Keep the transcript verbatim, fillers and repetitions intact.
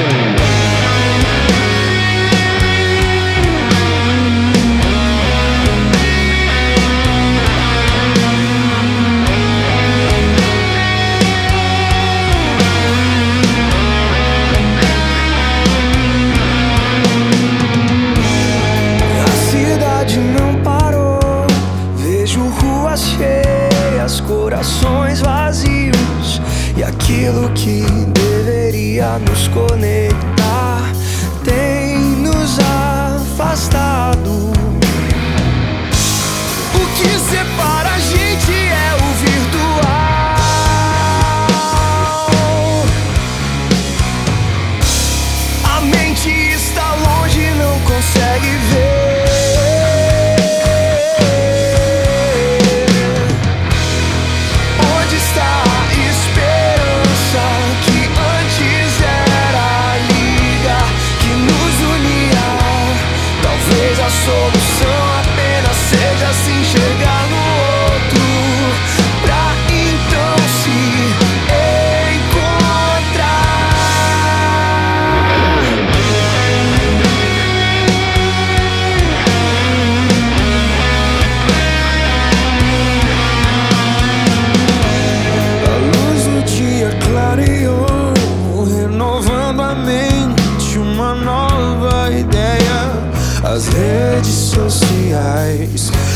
Corações vazios e aquilo que deveria nos conectar tem nos afastado. O que separa a gente é o virtual. A mente está longe, não consegue ver. A solução apenas seja se enxergar no outro, pra então se encontrar. A luz do dia clareou, renovando a mente, uma nova ideia. As redes sociais